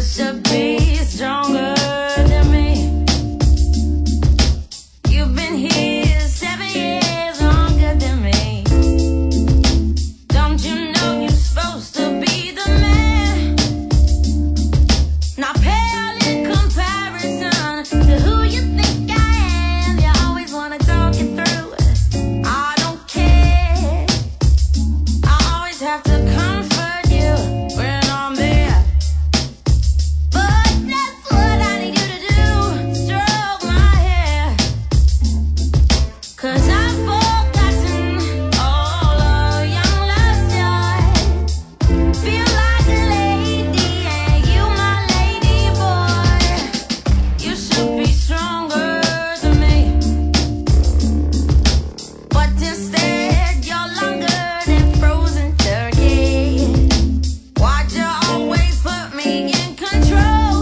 should be stronger than me. You've been here 7 years longer than me. Don't you know you're supposed to be the man? Not pale in comparison to who you think I am. You always wanna talk it through. I don't care. I always have to comfort you when I'm there. But that's what I need you to do, stroke my hair. 'Cause I've forgotten all of young love's joy. Feel like a lady and you my lady boy. You should be stronger than me. But instead you're longer than frozen turkey. Why'd you always put me in control?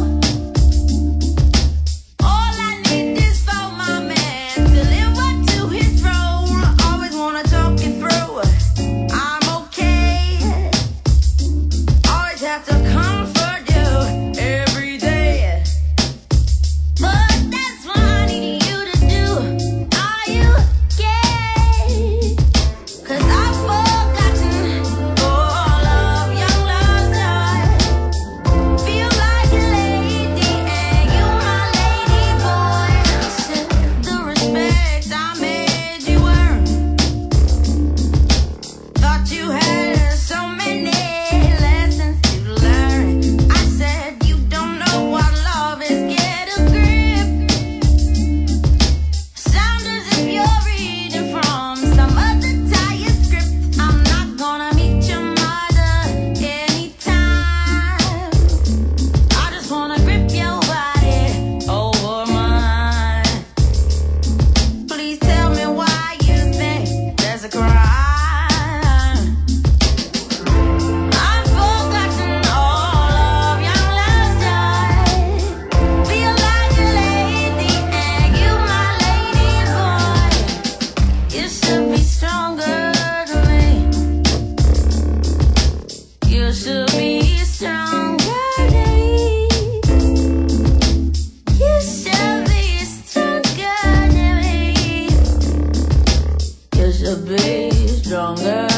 All I need is for my man to live up to his role. Always wanna talk it through. I'm okay. Always have to comfort you every day. But that's what I need you to do. Are you gay? 'Cause I've forgotten all of young love's joy. Feel like a lady and you my lady boy. Said the respect I made you earn. Thought you had so many lessons to learn. I said you don't know what love is. Get a grip. Sound as if you're reading from some other tired script. I'm not gonna meet your mother anytime. I just wanna grip your body over mine. Please tell me why you think there's a crime. I've forgotten all of young love's joy. Feel like a lady and you my lady boy. You should be stronger than me. You should be stronger than me. You should be stronger than me. You should be stronger